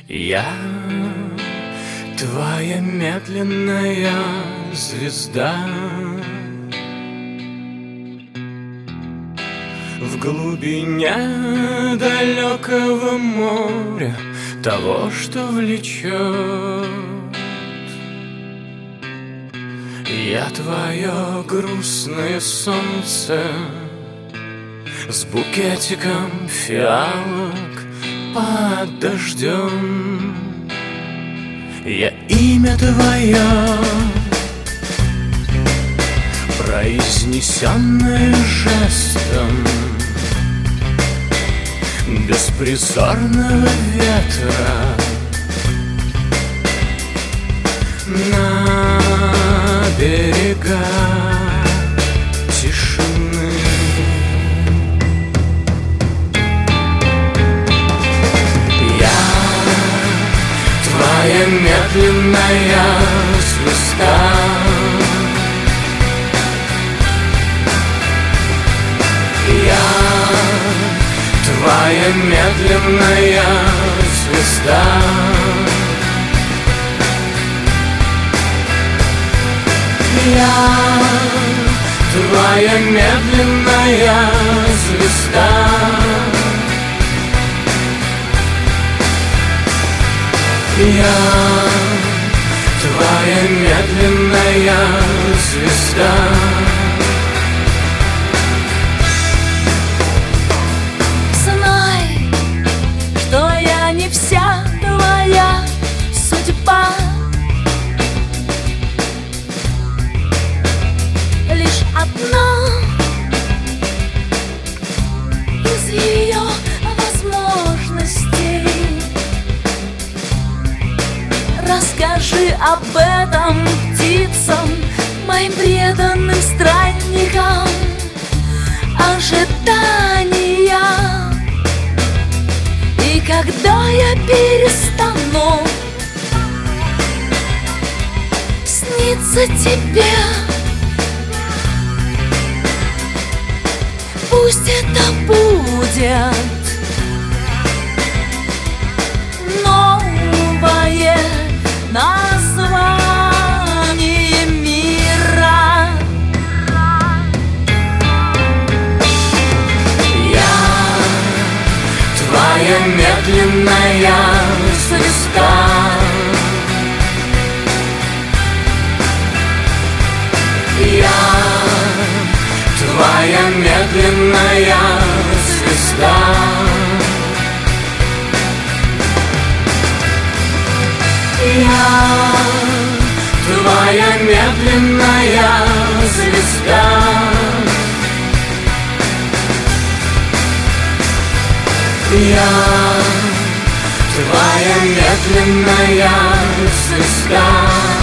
Я твоя медленная звезда в глубине далекого моря, того, что влечет. Я твое грустное солнце с букетиком фиалок под дождем. Я имя твое, произнесенное жестом беспризорного ветра на берега тишины. Я твоя медленная звезда, я твоя медленная звезда. Я твоя медленная звезда. Я твоя медленная звезда. Знай, что я не вся твоя судьба, лишь одна из ее возможностей. Расскажи об этом птицам, моим преданным странникам. Ожидания, и когда я перестану сниться тебе, пусть это будет новое название мира. Я твоя медленная звезда. Я твоя медленная звезда. Я твоя медленная звезда. Я твоя медленная звезда.